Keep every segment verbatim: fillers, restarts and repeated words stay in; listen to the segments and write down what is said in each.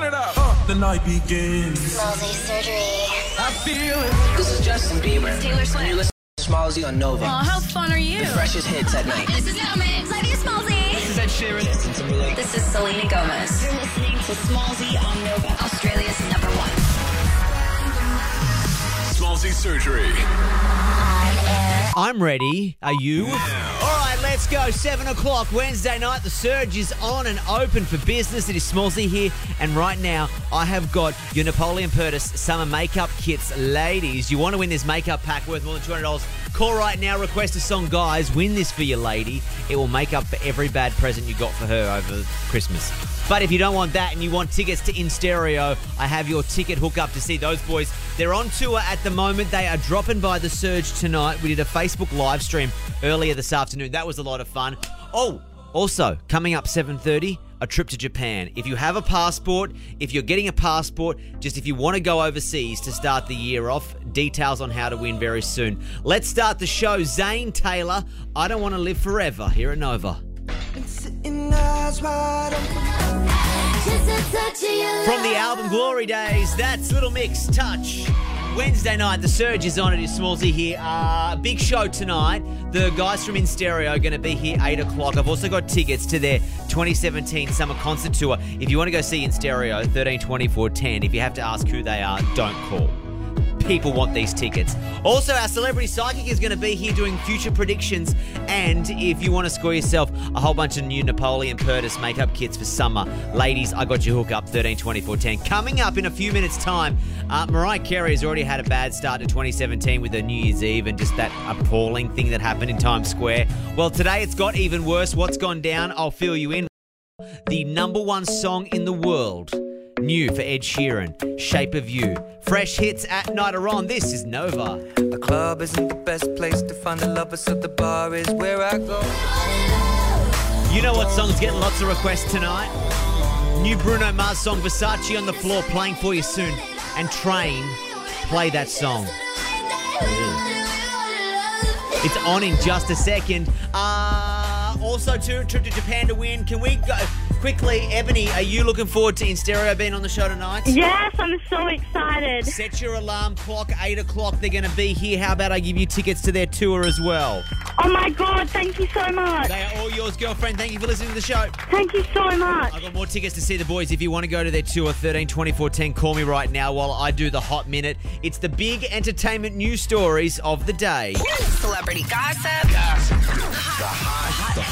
it up. Uh, the night begins. Smallzy Surgery. I feel it. This is Justin Bieber. It's Taylor Swift. You're listening to Smallzy on Nova. Oh, how fun are you? The freshest hits at night. This is Elman. Love you, Smallzy. This is Ed Sheeran. Justin Timberlake. This is Selena Gomez. You're listening to Smallzy on Nova, Australia's number one. Smallzy Surgery. I'm ready. Are you? All right, let's go. Seven o'clock Wednesday night. The Surge is on and open for business. It is Smallzy here. And right now, I have got your Napoleon Purtis summer makeup kits. Ladies, you want to win this makeup pack worth more than two hundred dollars? Call right now. Request a song. Guys, win this for your lady. It will make up for every bad present you got for her over Christmas. But if you don't want that and you want tickets to In Stereo, I have your ticket hookup to see those boys. They're on tour at the moment. They are dropping by the Surge tonight. We did a Facebook live stream earlier this afternoon. That was a lot of fun. Oh, also, coming up seven thirty, a trip to Japan. If you have a passport, if you're getting a passport, just if you want to go overseas to start the year off, details on how to win very soon. Let's start the show. Zane Taylor, I Don't Want to Live Forever, here at Nova. From the album Glory Days, that's Little Mix, Touch. Wednesday night, the Surge is on. It is Smallzy here. Uh, big show tonight. The guys from In Stereo are going to be here eight o'clock. I've also got tickets to their twenty seventeen summer concert tour. If you want to go see In Stereo, thirteen twenty-four ten. If you have to ask who they are, don't call. People want these tickets. Also, our celebrity psychic is going to be here doing future predictions. And if you want to score yourself a whole bunch of new Napoleon Purtis makeup kits for summer, ladies, I got you hook up thirteen twenty-four ten. Coming up in a few minutes' time, uh, Mariah Carey has already had a bad start to twenty seventeen with her New Year's Eve and just that appalling thing that happened in Times Square. Well, today it's got even worse. What's gone down? I'll fill you in. The number one song in the world. New for Ed Sheeran, Shape of You. Fresh hits at night are on. This is Nova. The club isn't the best place to find a lover, so the bar is where I go. You know what song's getting lots of requests tonight? New Bruno Mars song, Versace on the Floor, playing for you soon. And Train, play that song. It's on in just a second. Uh, also, to trip to Japan to win. Can we go quickly? Ebony, are you looking forward to In Stereo being on the show tonight? Yes, I'm so excited. Set your alarm clock, eight o'clock. They're going to be here. How about I give you tickets to their tour as well? Oh my God, thank you so much. They are all yours, girlfriend. Thank you for listening to the show. Thank you so much. I've got more tickets to see the boys. If you want to go to their tour, thirteen twenty-four ten, call me right now while I do the hot minute. It's the big entertainment news stories of the day. Celebrity gossip. Gossip. The hot, the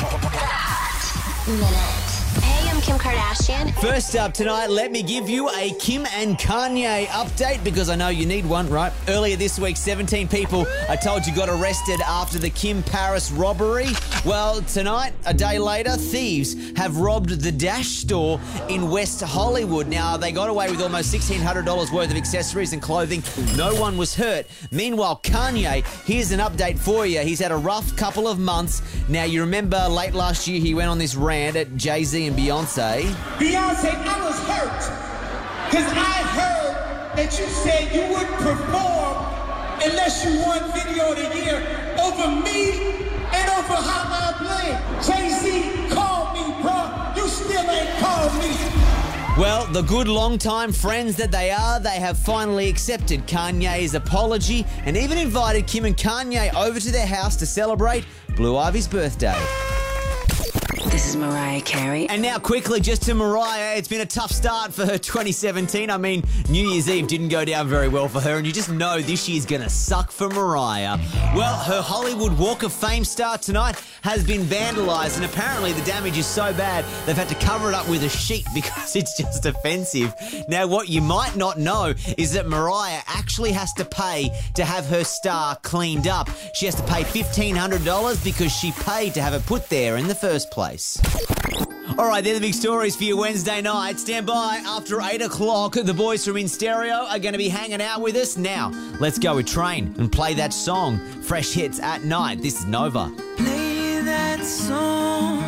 hot minute. Hey, I'm Kim Kardashian. First up tonight, let me give you a Kim and Kanye update because I know you need one, right? Earlier this week, seventeen people, I told you, got arrested after the Kim Paris robbery. Well, tonight, a day later, thieves have robbed the Dash store in West Hollywood. Now, they got away with almost sixteen hundred dollars worth of accessories and clothing. No one was hurt. Meanwhile, Kanye, here's an update for you. He's had a rough couple of months. Now, you remember late last year, he went on this rant at Jay-Z and Beyonce. Beyonce, I was hurt because I heard that you said you wouldn't perform unless you won Video of the Year over me and over Hotline Bling. Jay-Z called me, bro. You still ain't called me. Well, the good long-time friends that they are, they have finally accepted Kanye's apology and even invited Kim and Kanye over to their house to celebrate Blue Ivy's birthday. This is Mariah Carey. And now quickly, just to Mariah, it's been a tough start for her twenty seventeen. I mean, New Year's Eve didn't go down very well for her, and you just know this year's going to suck for Mariah. Well, her Hollywood Walk of Fame star tonight has been vandalised, and apparently the damage is so bad they've had to cover it up with a sheet because it's just offensive. Now, what you might not know is that Mariah actually has to pay to have her star cleaned up. She has to pay fifteen hundred dollars because she paid to have it put there in the first place. All right, they're the big stories for your Wednesday night. Stand by. After eight o'clock, the boys from In Stereo are going to be hanging out with us. Now, let's go with Train and play that song. Fresh hits at night. This is Nova. Play that song.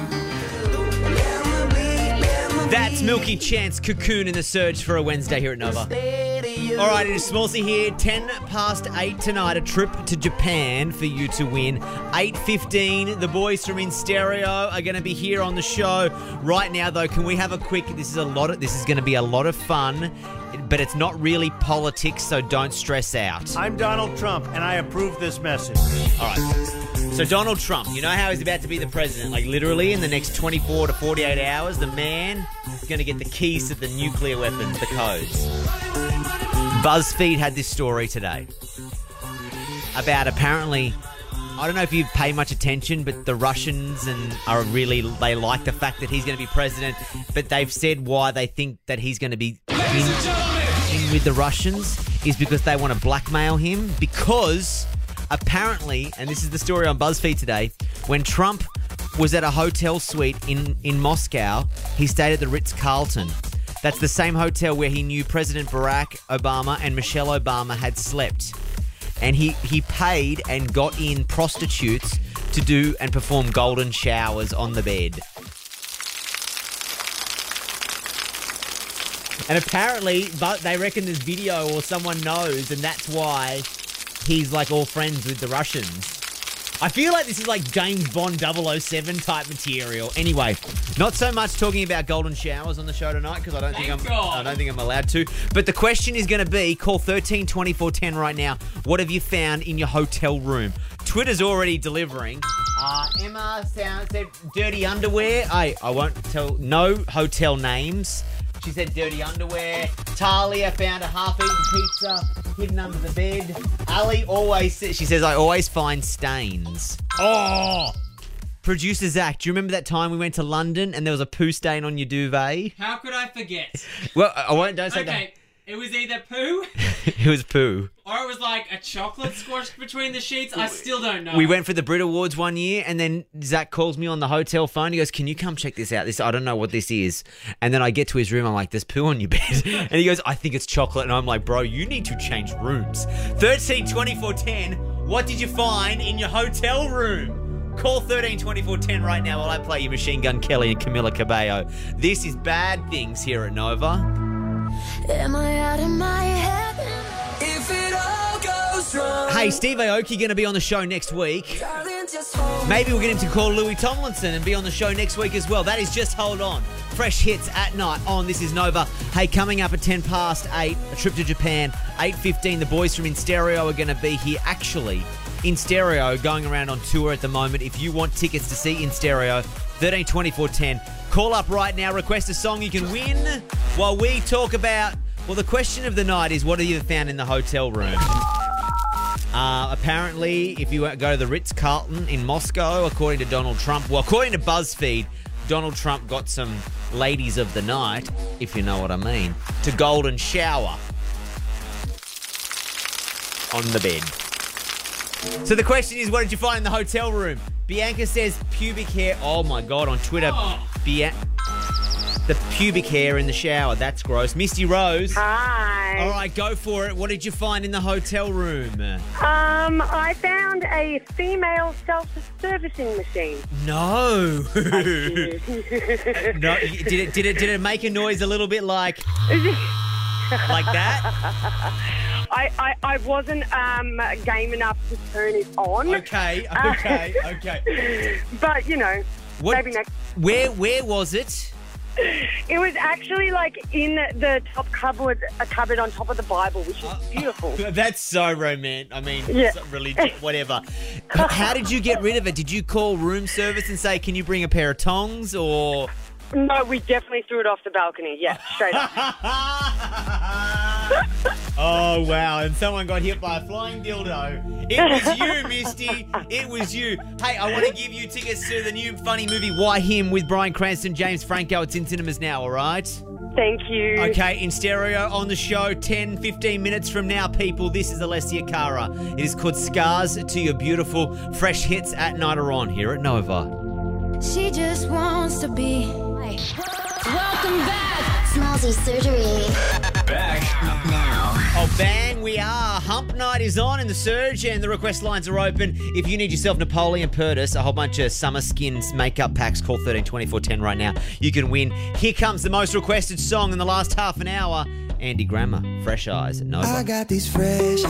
That's Milky Chance, Cocoon in the Surge for a Wednesday here at Nova. All right, it is Smallsy here. ten past eight tonight. A trip to Japan for you to win. eight fifteen. The boys from In Stereo are going to be here on the show right now. Though, can we have a quick? This is a lot of. This is going to be a lot of fun, but it's not really politics, so don't stress out. I'm Donald Trump, and I approve this message. All right. So Donald Trump, you know how he's about to be the president? Like literally in the next twenty-four to forty-eight hours, the man is going to get the keys to the nuclear weapons, the codes. BuzzFeed had this story today about apparently, I don't know if you pay much attention, but the Russians and are really, they like the fact that he's going to be president, but they've said why they think that he's going to be in, in with the Russians is because they want to blackmail him because apparently, and this is the story on BuzzFeed today, when Trump was at a hotel suite in, in Moscow, he stayed at the Ritz-Carlton. That's the same hotel where he knew President Barack Obama and Michelle Obama had slept. And he, he paid and got in prostitutes to do and perform golden showers on the bed. And apparently, but they reckon there's video or someone knows, and that's why he's like all friends with the Russians. I feel like this is like James Bond double oh seven type material. Anyway, not so much talking about golden showers on the show tonight because I don't think I'm I don't think I'm allowed to. But the question is going to be, call thirteen twenty-four ten right now. What have you found in your hotel room? Twitter's already delivering. Uh, Emma sound, said dirty underwear. I I won't tell no hotel names. She said dirty underwear. Talia found a half-eaten pizza hidden under the bed. Ali always says, she says, I always find stains. Oh! Producer Zach, do you remember that time we went to London and there was a poo stain on your duvet? How could I forget? Well, I won't, don't say okay, it was either poo that. It was poo. Or it was like a chocolate squashed between the sheets. I still don't know. We went for the Brit Awards one year and then Zach calls me on the hotel phone. He goes, can you come check this out? This I don't know what this is. And then I get to his room. I'm like, there's poo on your bed. And he goes, I think it's chocolate. And I'm like, bro, you need to change rooms. thirteen twenty-four ten, what did you find in your hotel room? Call thirteen twenty-four ten right now while I play you Machine Gun Kelly and Camila Cabello. This is Bad Things here at Nova. Am I out of my head? If it all goes wrong. Hey, Steve Aoki going to be on the show next week. Maybe we'll get him to call Louis Tomlinson and be on the show next week as well. That is Just Hold On. Fresh hits at night on This Is Nova. Hey, coming up at ten past eight, a trip to Japan. eight fifteen, the boys from In Stereo are going to be here. Actually, In Stereo going around on tour at the moment. If you want tickets to see In Stereo, thirteen twenty-four ten. Call up right now, request a song you can win while we talk about, well, the question of the night is, what have you found in the hotel room? Uh, apparently, if you go to the Ritz-Carlton in Moscow, according to Donald Trump, well, according to BuzzFeed, Donald Trump got some ladies of the night, if you know what I mean, to golden shower on the bed. So the question is, what did you find in the hotel room? Bianca says pubic hair. Oh, my God, on Twitter. Oh. Bia- the pubic hair in the shower. That's gross. Misty Rose. Hi. All right, go for it. What did you find in the hotel room? Um, I found a female self-servicing machine. No. no. Did it, did, it, did it make a noise a little bit like... like that? I, I, I wasn't um, game enough to turn it on. Okay, okay, okay. But, you know, what, maybe next... Where, where was it? It was actually like in the top cupboard, a cupboard on top of the Bible, which is beautiful. That's so romantic. I mean, Yeah. religion, whatever. How did you get rid of it? Did you call room service and say, can you bring a pair of tongs or... No, we definitely threw it off the balcony. Yeah, straight up. Oh, wow. And someone got hit by a flying dildo. It was you, Misty. It was you. Hey, I want to give you tickets to the new funny movie, Why Him, with Bryan Cranston, James Franco. It's in cinemas now, all right? Thank you. Okay, In Stereo on the show, ten, fifteen minutes from now, people. This is Alessia Cara. It is called Scars to Your Beautiful. Fresh hits at night are on here at Nova. She just wants to be. Welcome back. Smallsy Surgery. Back Now. Oh, bang, we are. Hump night is on in the Surge and the request lines are open. If you need yourself Napoleon Purtis, a whole bunch of summer skins makeup packs, call thirteen twenty-four ten right now. You can win. Here comes the most requested song in the last half an hour. Andy Grammer, Fresh Eyes at Nova. I got these fresh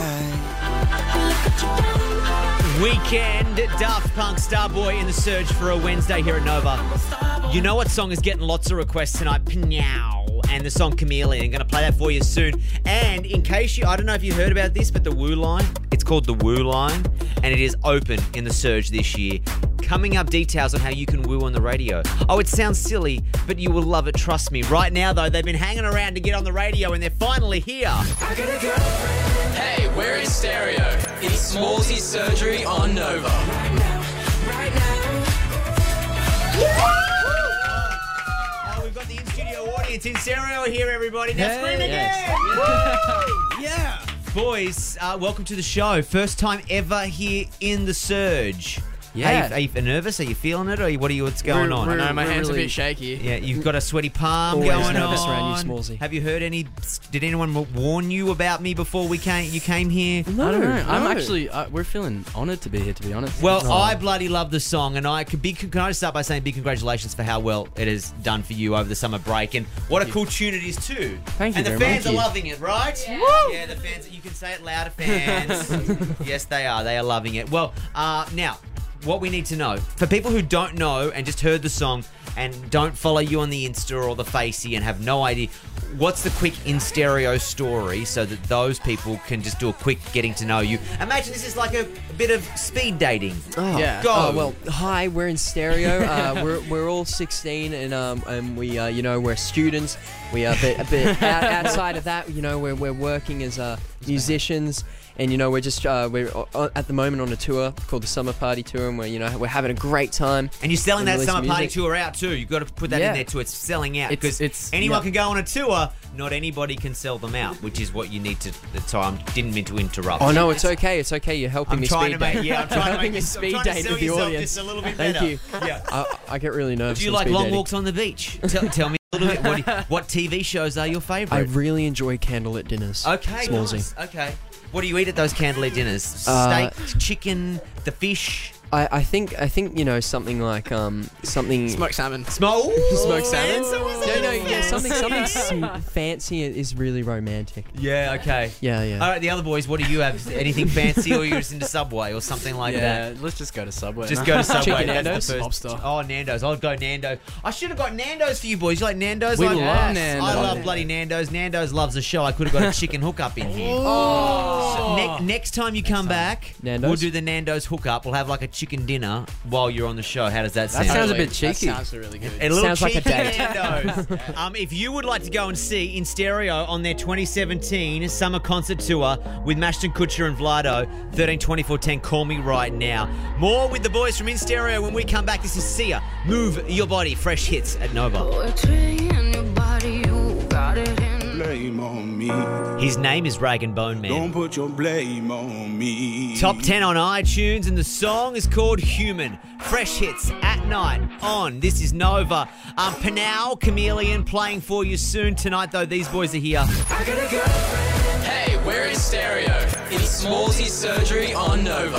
eyes. Weekend, Daft Punk, Starboy in the Surge for a Wednesday here at Nova. You know what song is getting lots of requests tonight? Pnyow. And the song Chameleon. I'm going to play that for you soon. And in case you, I don't know if you heard about this, but the Woo line, it's called the Woo line, and it is open in the Surge this year. Coming up, details on how you can woo on the radio. Oh, it sounds silly, but you will love it, trust me. Right now, though, they've been hanging around to get on the radio, and they're finally here. Hey, we're in stereo. It's Smallsy Surgery on Nova. Right now, right now. Oh, we've got the in-studio audience in stereo here, everybody. Now Hey, scream yes. again. Yeah. Boys, uh, welcome to the show. First time ever here in the Surge. Yeah. Are you, are you nervous? Are you feeling it? Or what are you? What's going We're- on? we're- No, my we're hands are a really- bit shaky. Yeah, you've got a sweaty palm Always going nervous on. around you, Smallsy. Have you heard any? Did anyone warn you about me before we came? You came here. No, I don't know. I'm no. actually, uh, we're feeling honoured to be here, to be honest. Well, Oh. I bloody love the song, and I could be. Can I just start by saying big congratulations for how well it has done for you over the summer break, and what a cool tune it is too. Thank you And the very fans much. are loving it, right? Yeah. Yeah, the fans. You can say it louder, fans. Yes, they are. They are loving it. Well, uh, now. What we need to know, for people who don't know and just heard the song and don't follow you on the Insta or the Facey and have no idea, what's the quick in stereo story so that those people can just do a quick getting to know you? Imagine this is like a, a bit of speed dating. Oh, Yeah. Go. Oh, well, hi, we're in stereo. Uh, we're, we're all sixteen, and um, and we, uh, you know, we're students. We are a bit, a bit out, outside of that, you know, we're, we're working as uh, musicians. And, you know, we're just, uh, we're uh, at the moment on a tour called the Summer Party Tour, and we're, you know, we're having a great time. And you're selling And that release summer party music. tour out too. You've got to put that in Yeah. there too. It's selling out It's- because it's- anyone yeah. can go on a tour. Not anybody can sell them out, which is what you need to. So I didn't mean to interrupt. Oh, no, it's okay. It's okay. You're helping I'm me trying speed to make. date. Yeah, I'm trying to helping make me you speed I'm trying to date sell with the yourself audience. just a little bit Thank better. you. Yeah. I, I get really nervous. Do you on like speed long dating. walks on the beach? Tell, tell me a little bit. What, do you- what T V shows are your I favourite? really enjoy candlelit dinners. Okay, Smallsy. nice. Okay. What do you eat at those candlelit dinners? Uh, Steak, chicken, the fish. I, I think I think you know something like um something Smoked salmon. Smoked Smoked salmon? No, no, yeah, something something sm- fancy is really romantic. Yeah. Okay. Yeah, yeah. All right, the other boys. What do you have? Anything fancy, or you're just into Subway or something like that? Yeah, let's just go to Subway. Just no? go to Subway. Chicken That's Nando's? the first- Lobster. Oh, Nando's. I'll go Nando's. I should have got Nando's for you boys. You like Nando's? We I, love Yes. I Nando's. love bloody Nando's. Nando's loves the show. I could have got a chicken hookup in here. Oh. So ne- next time you come back, Nando's? we'll do the Nando's hookup. We'll have like a chicken dinner while you're on the show. How does that That sound? sounds a Totally. bit cheeky. That sounds really good. A little Sounds like a cheeky date. Nando's. um, if you would like to go and see In Stereo on their twenty seventeen summer concert tour with Mashton Kutcher and Vlado, thirteen twenty-four ten, call me right now. More with the boys from In Stereo when we come back. This is Sia. Move your body. Fresh hits at Nova. Blame on me. His name is Rag and Bone Man. Don't put your blame on me. Top ten on iTunes, and the song is called Human. Fresh hits at night on This is Nova. Um, Pnyow, Chameleon playing for you soon tonight, though. These boys are here. Hey, we're in stereo. It's Smallsy Surgery on Nova.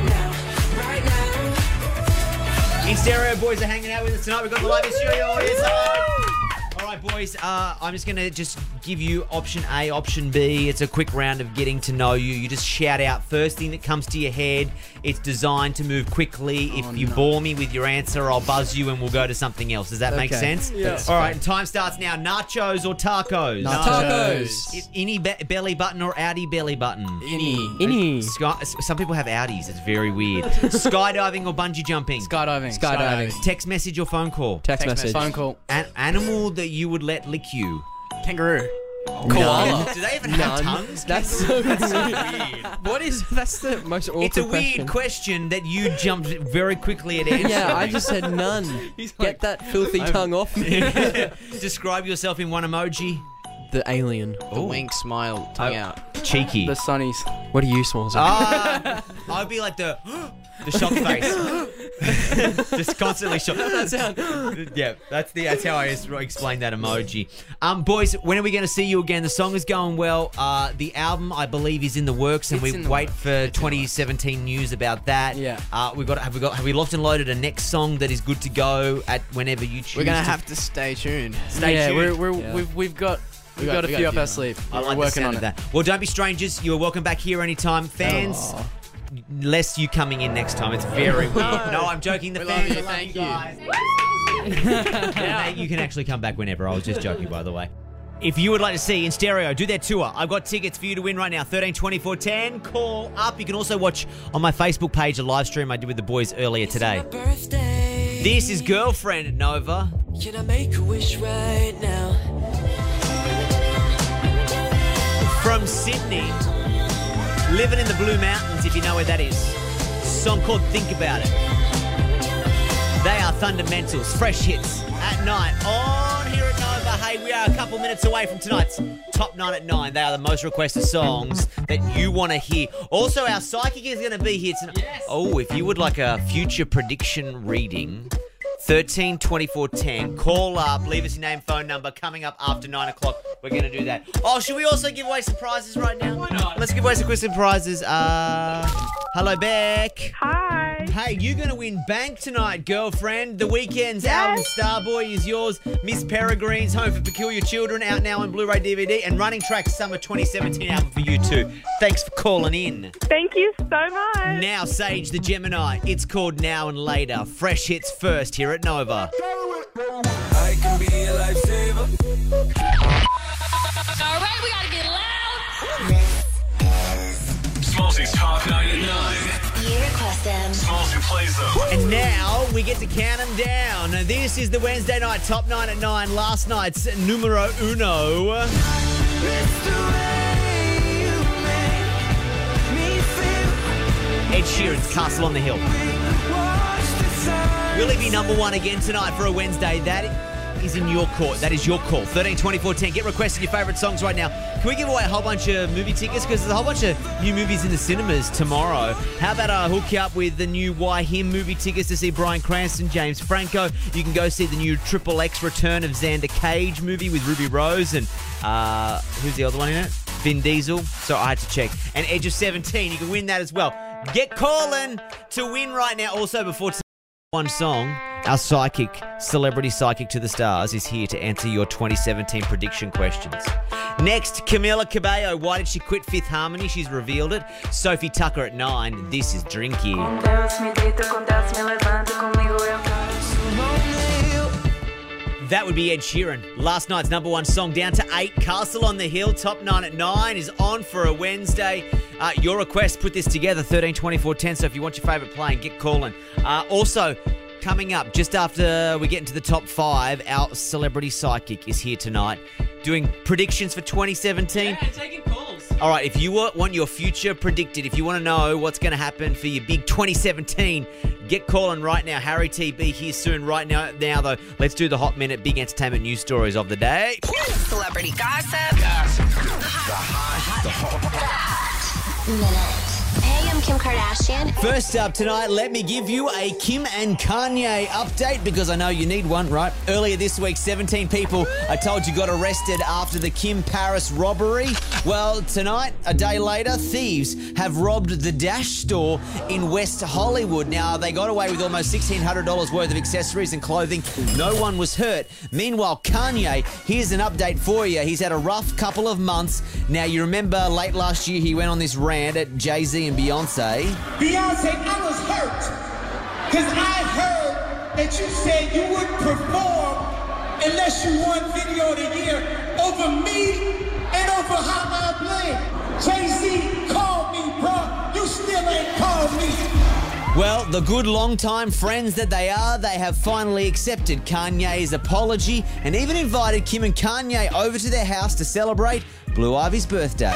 In Stereo boys are hanging out with us tonight. We've got the live studio audience. All right, boys. Uh, I'm just going to just give you option A, option B. It's a quick round of getting to know you. You just shout out first thing that comes to your head. It's designed to move quickly. If Oh, you no. bore me with your answer, I'll buzz you and we'll go to something else. Does that make Okay. sense? Yeah. All right, and time starts now. Nachos or tacos? Tacos. I- Innie be- belly button or outie belly button? Any. Innie. Sky- some people have outies. It's very weird. Skydiving or bungee jumping? Skydiving. Skydiving. Text message or phone call? Text, Text message. Phone call. An animal that you would let lick you? Kangaroo. Koala. Do they even have None. tongues? That's so That's so weird. weird. What is? That's the most awkward It's a weird question. question that you jumped very quickly at answering. Yeah, I just said none. He's Get like, that filthy tongue off me. Describe yourself in one emoji. The alien. The wink, smile, tongue Oh. out. Cheeky. The sunnies. What are you, Smalls? Ah, I'd be like the the shock face, just constantly shocked. Yeah, that's the that's how I just explain that emoji. Um, boys, when are we going to see you again? The song is going well. Uh, the album, I believe, is in the works, and It's we in the wait works. for twenty seventeen news about that. Yeah. Uh, we got have we got have we locked and loaded a next song that is good to go at whenever you choose. We're gonna to- have to stay tuned. Stay yeah, tuned. we're, we're Yeah. we've we've got We've got, got a few up our sleeve. I We're like working the on sound it. of that. Well, don't be strangers. You are welcome back here anytime. Fans, Oh. less you coming in next time. It's very weird. No, I'm joking. The We fans, love you. I love Thank you you. guys. Yeah, you can actually come back whenever. I was just joking, by the way. If you would like to see In Stereo do their tour, I've got tickets for you to win right now. thirteen twenty-four ten. Call up. You can also watch on my Facebook page a live stream I did with the boys earlier today. This is Girlfriend at Nova. Can I make a wish right now? From Sydney, living in the Blue Mountains, if you know where that is. Song called Think About It. They are Fundamentals, fresh hits at night on here at Nova. Hey, we are a couple minutes away from tonight's Top nine at nine. They are the most requested songs that you want to hear. Also, our psychic is going to be here tonight. Yes. Oh, if you would like a future prediction reading, thirteen twenty-four ten. Call up, leave us your name, phone number. Coming up after nine o'clock, we're going to do that. Oh, should we also give away some prizes right now? Why not? Let's give away some quick some prizes. Uh, hello, Beck. Hi. Hey, you're going to win Bank tonight, girlfriend. The Weeknd's album Starboy is yours. Miss Peregrine's Home for Peculiar Children out now on Blu-ray D V D. And Running Track's Summer twenty seventeen album for you too. Thanks for calling in. Thank you so much. Now, Sage the Gemini. It's called Now and Later. Fresh hits first here at Nova. I can be a lifesaver. All right, we gotta get loud. Smallsy's Top nine at nine. You request them. Smallsy plays them. And now we get to count them down. This is the Wednesday night Top nine at nine. Last night's numero uno. Ed Sheeran's Castle on the Hill. Will he be number one again tonight for a Wednesday? That is in your court. That is your call. thirteen twenty-four ten. Get requested your favourite songs right now. Can we give away a whole bunch of movie tickets? Because there's a whole bunch of new movies in the cinemas tomorrow. How about I hook you up with the new Why Him movie tickets to see Bryan Cranston, James Franco. You can go see the new Triple X Return of Xander Cage movie with Ruby Rose and uh, who's the other one in it? Vin Diesel. So I had to check. And Edge of seventeen. You can win that as well. Get calling to win right now. Also, before one song, our psychic, celebrity psychic to the stars, is here to answer your twenty seventeen prediction questions. Next, Camila Cabello. Why did she quit Fifth Harmony? She's revealed it. Sophie Tucker at nine. This is Drinky. That would be Ed Sheeran. Last night's number one song down to eight. Castle on the Hill, Top nine at nine, is on for a Wednesday. Uh, your request, put this together, thirteen twenty-four ten. So if you want your favourite playing, get calling. Uh, also, coming up just after we get into the top five, our celebrity psychic is here tonight doing predictions for twenty seventeen. Yeah, taking calls. All right, if you want your future predicted, if you want to know what's going to happen for your big twenty seventeen, get calling right now. Harry T B here soon. Right now, now though, let's do the hot minute, big entertainment news stories of the day. Celebrity gossip. Gossip. The hot, the hot minute. Hey, I'm Kim Kardashian. First up tonight, let me give you a Kim and Kanye update because I know you need one, right? Earlier this week, seventeen people I told you got arrested after the Kim Paris robbery. Well, tonight, a day later, thieves have robbed the Dash store in West Hollywood. Now, they got away with almost sixteen hundred dollars worth of accessories and clothing. No one was hurt. Meanwhile, Kanye, here's an update for you. He's had a rough couple of months. Now, you remember late last year, he went on this rant at Jay-Z and Beyonce. Beyonce, I was hurt because I heard that you said you wouldn't perform unless you won Video of the Year over me and over Hotline Bling. Jay-Z called me, bro. You still ain't called me. Well, the good long-time friends that they are, they have finally accepted Kanye's apology and even invited Kim and Kanye over to their house to celebrate Blue Ivy's birthday.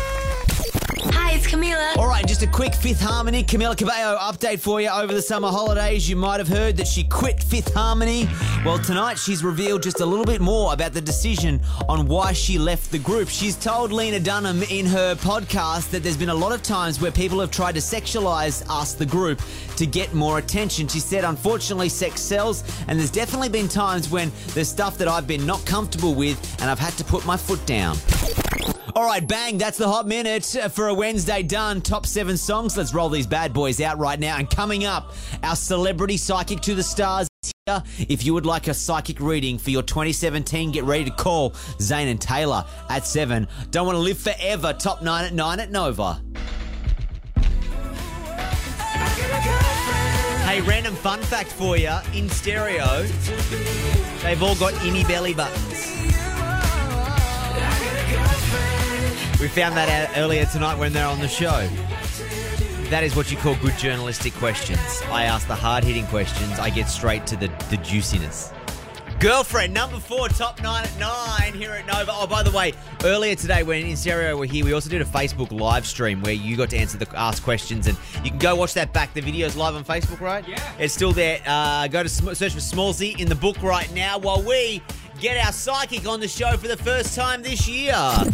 Hi, it's Camila. All right, just a quick Fifth Harmony Camila Cabello update for you. Over the summer holidays, you might have heard that she quit Fifth Harmony. Well, tonight she's revealed just a little bit more about the decision on why she left the group. She's told Lena Dunham in her podcast that there's been a lot of times where people have tried to sexualize us, the group, to get more attention. She said, unfortunately, sex sells, and there's definitely been times when there's stuff that I've been not comfortable with, and I've had to put my foot down. All right, bang, that's the hot minute for a Wednesday done. Top seven songs. Let's roll these bad boys out right now. And coming up, our celebrity psychic to the stars. If you would like a psychic reading for your twenty seventeen, get ready to call Zane and Taylor at seven. Don't want to live forever. Top nine at nine at Nova. Hey, random fun fact for you. In stereo, they've all got innie belly buttons. We found that out earlier tonight when they're on the show. That is what you call good journalistic questions. I ask the hard-hitting questions. I get straight to the, the juiciness. Girlfriend, number four, top nine at nine here at Nova. Oh, by the way, earlier today when In Stereo were here, we also did a Facebook live stream where you got to answer the ask questions, and you can go watch that back. The video's live on Facebook, right? Yeah. It's still there. Uh, go to sm- search for Smallsy in the book right now while we get our psychic on the show for the first time this year. I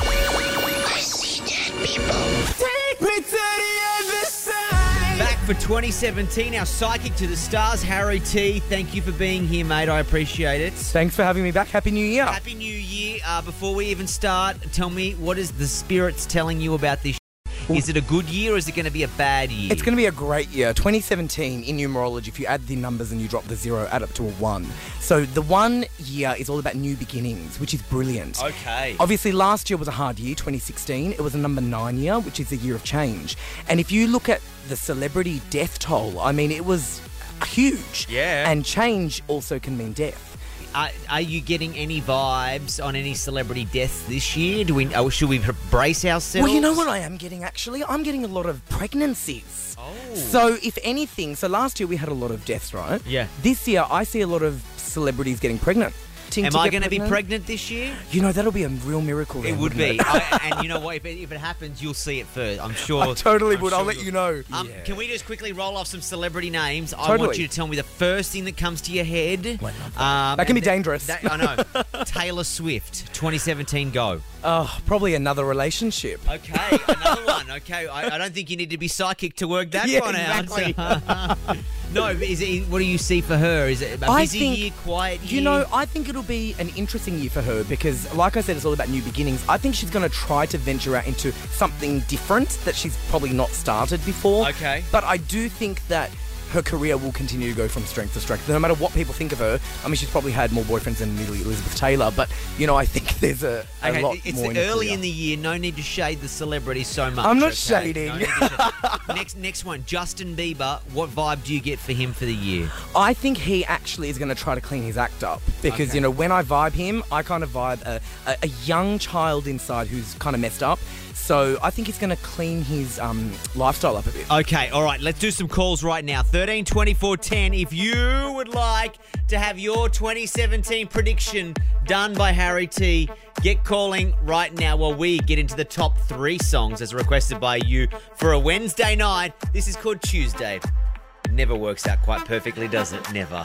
see dead people. Take me to the other side. Back for twenty seventeen, our psychic to the stars, Harry T. Thank you for being here, mate. I appreciate it. Thanks for having me back. Happy New Year. Happy New Year. Uh, before we even start, tell me, what is the spirits telling you about this? Is it a good year or is it going to be a bad year? It's going to be a great year. twenty seventeen, in numerology, if you add the numbers and you drop the zero, add up to a one. So the one year is all about new beginnings, which is brilliant. Okay. Obviously, last year was a hard year, twenty sixteen. It was a number nine year, which is a year of change. And if you look at the celebrity death toll, I mean, it was huge. Yeah. And change also can mean death. Are, are you getting any vibes on any celebrity deaths this year? Do we? Oh, should we brace ourselves? Well, you know what I am getting, actually? I'm getting a lot of pregnancies. Oh. So, if anything, so last year we had a lot of deaths, right? Yeah. This year, I see a lot of celebrities getting pregnant. Am I going to be pregnant this year? You know, that'll be a real miracle. Then, it would be. It? I, and you know what? If it, if it happens, you'll see it first. I'm sure. I totally I'm would. Sure I'll let you know. Um, yeah. Can we just quickly roll off some celebrity names? Totally. I want you to tell me the first thing that comes to your head. Um, that can be dangerous. That, I know. Taylor Swift, twenty seventeen, go. Oh, probably another relationship. Okay, another one. Okay, I, I don't think you need to be psychic to work that yeah, one exactly. out. No, is it? What do you see for her? Is it a I busy think, year, quiet year? You know, I think it'll be an interesting year for her because, like I said, it's all about new beginnings. I think she's going to try to venture out into something different that she's probably not started before. Okay. But I do think that her career will continue to go from strength to strength. No matter what people think of her, I mean, she's probably had more boyfriends than nearly Elizabeth Taylor, but, you know, I think there's a, a okay, lot it's more in early career. in the year. No need to shade the celebrity so much. I'm not okay? shading. No need to shade. next, next one, Justin Bieber. What vibe do you get for him for the year? I think he actually is going to try to clean his act up because, Okay. you know, when I vibe him, I kind of vibe a, a, a young child inside who's kind of messed up. So I think he's going to clean his um, lifestyle up a bit. Okay, all right, let's do some calls right now. thirteen twenty-four ten. If you would like to have your twenty seventeen prediction done by Harry T, get calling right now while we get into the top three songs as requested by you for a Wednesday night. This is called Tuesday. It never works out quite perfectly, does it? Never.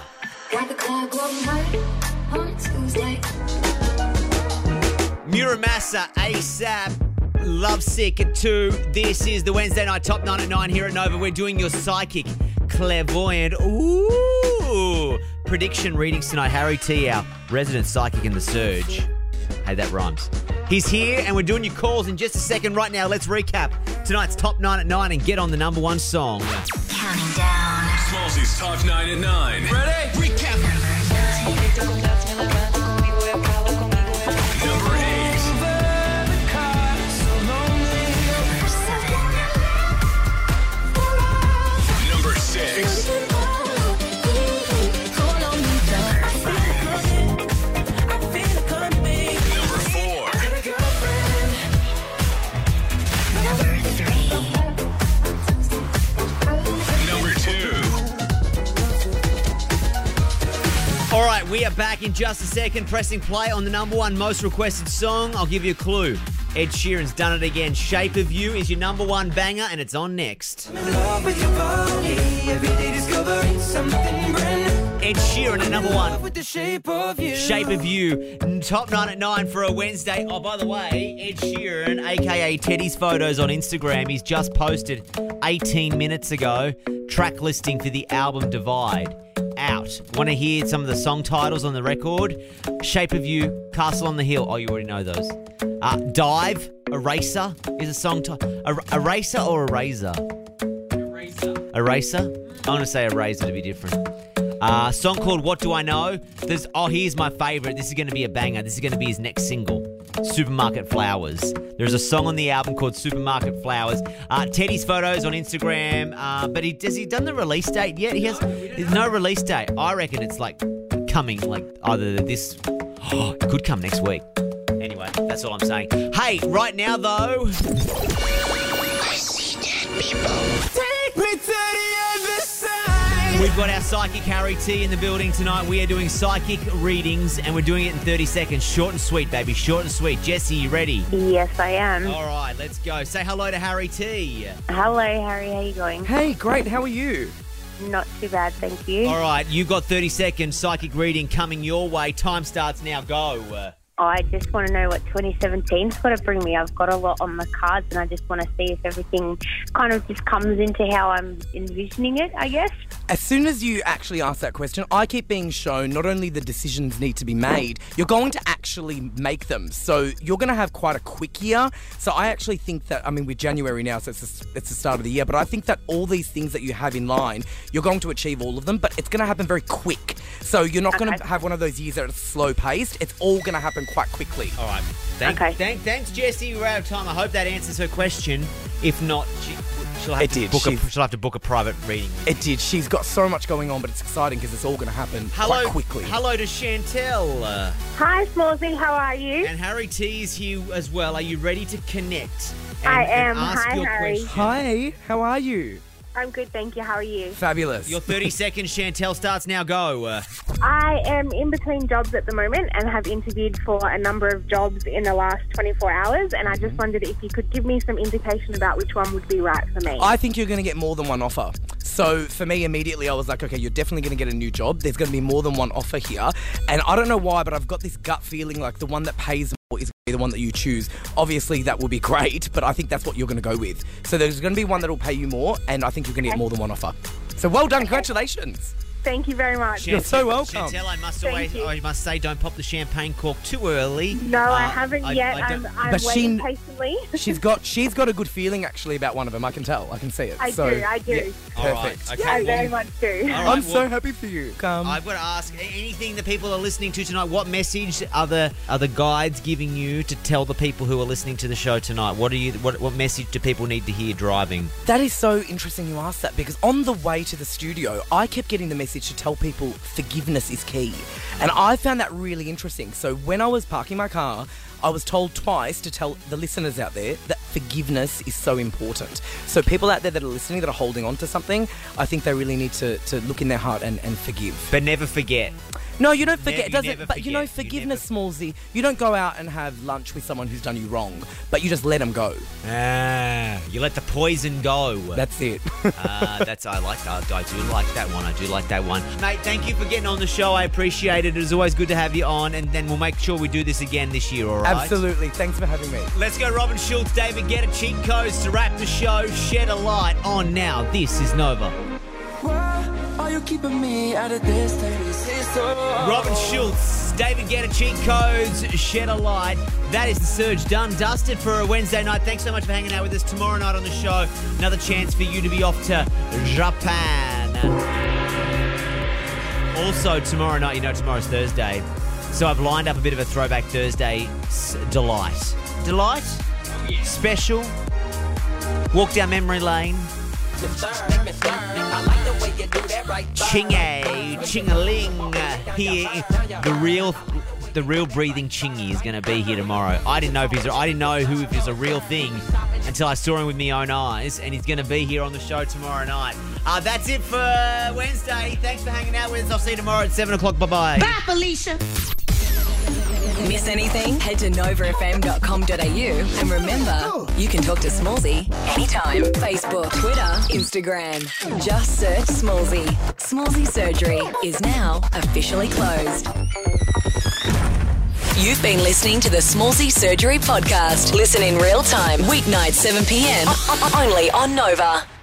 Muramasa, ASAP. Lovesick at two. This is the Wednesday night top nine at nine here at Nova. We're doing your psychic, clairvoyant, ooh, prediction readings tonight. Harry T, our resident psychic in the Surge. Hey, that rhymes. He's here and we're doing your calls in just a second. Right now, let's recap tonight's top nine at nine and get on the number one song. Counting down. Smallsy's top nine at nine. Ready? Recap. Number eight. Number six. Number four. Number two. All right, we are back in just a second, pressing play on the number one most requested song. I'll give you a clue. Ed Sheeran's done it again. Shape of You is your number one banger, and it's on next. Ed Sheeran at number one. With the shape of you. Shape of You, top nine at nine for a Wednesday. Oh, by the way, Ed Sheeran, a k a. Teddy's Photos on Instagram, he's just posted eighteen minutes ago, track listing for the album Divide. Out. Want to hear some of the song titles on the record? Shape of You, Castle on the Hill. Oh, you already know those. Uh, Dive, Eraser is a song title. Er- eraser or Eraser? Eraser. Eraser? I want to say Eraser to be different. Uh, song called What Do I Know? There's oh, here's my favourite. This is going to be a banger. This is going to be his next single, Supermarket Flowers. There's a song on the album called Supermarket Flowers. Uh, Teddy's photos on Instagram, uh, but he has he done the release date yet? He has there's no release date. I reckon it's like coming, like either this. Oh, it could come next week. Anyway, that's all I'm saying. Hey, right now though. I see dead people. Take me to the other side. We've got our psychic Harry T in the building tonight. We are doing psychic readings and we're doing it in thirty seconds. Short and sweet, baby. Short and sweet. Jessie, you ready? Yes, I am. All right, let's go. Say hello to Harry T. Hello, Harry. How you going? Hey, great. How are you? Not too bad, thank you. All right, you've got thirty seconds. Psychic reading coming your way. Time starts now. Go. I just want to know what twenty seventeen's got to bring me. I've got a lot on the cards and I just want to see if everything kind of just comes into how I'm envisioning it, I guess. As soon as you actually ask that question, I keep being shown not only the decisions need to be made, you're going to actually make them. So you're going to have quite a quick year. So I actually think that, I mean, we're January now, so it's, a, it's the start of the year, but I think that all these things that you have in line, you're going to achieve all of them, but it's going to happen very quick. So you're not Okay. going to have one of those years that are slow paced. It's all going to happen quite quickly. All right. Thank, Okay. thank, thanks, Jessie. We're out of time. I hope that answers her question. If not, she, she'll, have It to did. book a, She's- she'll have to book a private reading. It did. She's got so much going on, but it's exciting because it's all going to happen Hello, quite quickly. hello to Chantel. Uh, Hi, Smallsy. How are you? and Harry T is here as well. Are you ready to connect? And, I and am. ask Hi, your Harry. question? Hi, how are you? I'm good, thank you. How are you? Fabulous. Your thirty seconds, Chantel, starts now. Go. Uh, I am in between jobs at the moment and have interviewed for a number of jobs in the last twenty-four hours, and I just wondered if you could give me some indication about which one would be right for me. I think you're going to get more than one offer. So for me, immediately I was like, okay, you're definitely going to get a new job. There's going to be more than one offer here. And I don't know why, but I've got this gut feeling like the one that pays more is going to be the one that you choose. Obviously, that will be great, but I think that's what you're going to go with. So there's going to be one that will pay you more, and I think you're going to get more than one offer. So well done. Congratulations. Thank you very much. You're so welcome. Chantel, I must, Thank always, you. I must say, don't pop the champagne cork too early. No, I Uh, haven't I- yet. I I'm, don't- I'm But she- waiting patiently. She's got she's got a good feeling actually about one of them. I can tell. I can see it. I so, do, I do. yeah, All right, perfect. okay, I well, very much do. all right, I'm well, so happy for you. Come. I've got to ask, a- anything that people are listening to tonight, what message are the are the guides giving you to tell the people who are listening to the show tonight? What are you? What, what message do people need to hear driving? That is so interesting you asked that because on the way to the studio, I kept getting the message to tell people forgiveness is key. And I found that really interesting. So when I was parking my car, I was told twice to tell the listeners out there that forgiveness is so important. So people out there that are listening, that are holding on to something, I think they really need to, to look in their heart and, and forgive. But never forget. No, you don't Never- forget, you does never it? But you know, forget. You forgiveness, Smallsy, you don't go out and have lunch with someone who's done you wrong, but you just let them go. Ah, you let the poison go. That's it. uh, that's I like that. I do like that one. I do like that one, mate. Thank you for getting on the show. I appreciate it. It's always good to have you on, and then we'll make sure we do this again this year. All right. Absolutely. Thanks for having me. Let's go, Robin Schultz, David Guetta, cheat codes to wrap the show. Shed a light on now. This is Nova. Why are you keeping me at a distance? It's so Robin Schultz, David Guetta, cheat codes, shed a light. That is the surge done, dusted for a Wednesday night. Thanks so much for hanging out with us. Tomorrow night on the show, another chance for you to be off to Japan. Also, tomorrow night, you know tomorrow's Thursday, so I've lined up a bit of a Throwback Thursday s- delight. Delight? Special. Walk down memory lane. Chingy, Chingaling, here. The real, the real breathing Chingy is going to be here tomorrow. I didn't know if he's, I didn't know who if he's a real thing until I saw him with my own eyes, and he's going to be here on the show tomorrow night. Uh, that's it for Wednesday. Thanks for hanging out with us. I'll see you tomorrow at seven o'clock. Bye bye. Bye, Felicia. Miss anything? Head to nova f m dot com dot a u and remember, you can talk to Smallsy anytime. Facebook, Twitter, Instagram. Just search Smallsy. Smallsy Surgery is now officially closed. You've been listening to the Smallsy Surgery podcast. Listen in real time, weeknights seven p m only on Nova.